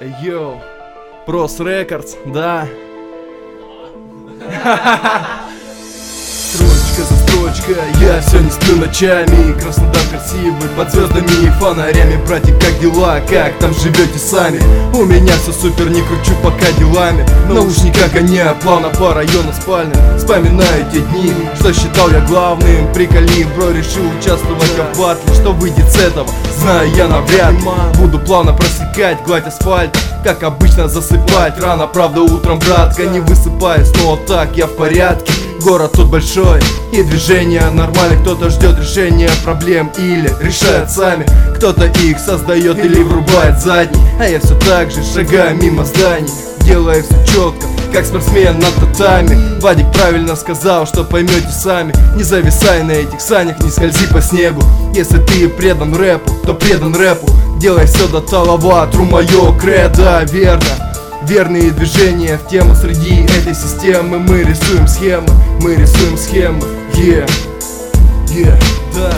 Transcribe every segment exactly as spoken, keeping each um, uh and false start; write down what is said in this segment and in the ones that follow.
Йоу, Прос Рекордс, да. Строчка за строчкой, я все не сплю ночами. Краснодар красивый, под звездами и фонарями. Братик, как дела, как там живете сами? У меня все супер, не кручу пока делами. В наушниках гоняю плавно по району спальным. Вспоминаю те дни, что считал я главным. Приколи, бро, решил участвовать в батле. Что выйдет с этого, знаю я навряд ли. Буду плавно просекать, гладь асфальт, как обычно засыпать рано, правда утром, братка, не высыпаюсь. Но так я в порядке. Город тут большой и движение нормально. Кто-то ждет решения проблем или решает сами. Кто-то их создает или врубает задний. А я все так же шагаю мимо зданий, делая все четко, как спортсмен на татами. Вадик правильно сказал, что поймете сами. Не зависай на этих санях, не скользи по снегу. Если ты предан рэпу, то предан рэпу. Делай все до талого, тру мое кредо, верно. Верные движения в тему среди этой системы. Мы рисуем схемы, мы рисуем схемы. Yeah, yeah, да.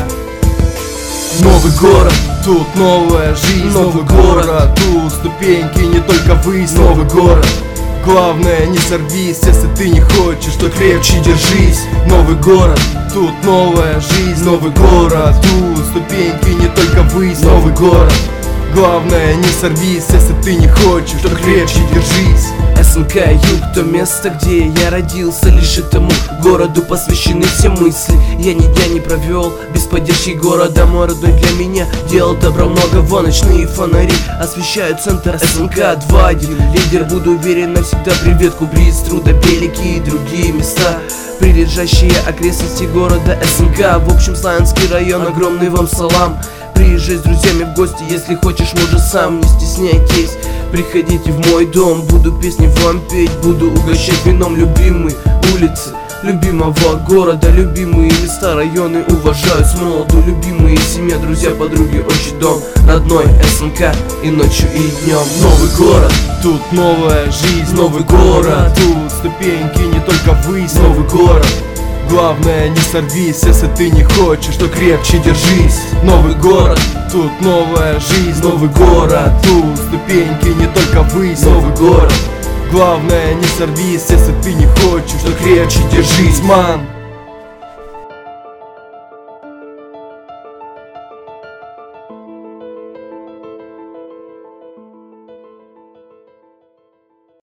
Новый город, тут новая жизнь. Новый город, тут ступеньки, не только ввысь. Новый город, главное не сорвись. Если ты не хочешь, то крепче держись. Новый город, тут новая жизнь. Новый город, тут ступеньки, не только ввысь. Новый город, главное не сорвись. Если ты не хочешь, то крепче держись. СНК Юг, то место, где я родился. Лишь этому городу посвящены все мысли. Я ни дня не провел без поддержки города. Мой родной для меня делал добро много. Вон ночные фонари освещают центр. СНК два один, лидер, буду уверен навсегда. Привет, Кубриз, Трудобелики и другие места, прилежащие окрестности города СНК. В общем, Славянский район, огромный вам салам. Приезжай с друзьями в гости, если хочешь, можешь сам, не стесняйтесь. Приходите в мой дом, буду песни вам петь, буду угощать вином. Любимые улицы любимого города, любимые места, районы уважаю с молоду. Любимые семья, друзья, подруги, отчий дом, родной СНК и ночью, и днем. Новый город, тут новая жизнь. Новый город, тут ступеньки, не только ввысь. Новый город, главное не сорвись. Если ты не хочешь, то крепче держись. Новый город, тут новая жизнь. Новый город, тут ступеньки, не только ввысь. Новый город, главное не сорвись. Если ты не хочешь, то крепче держись, ман.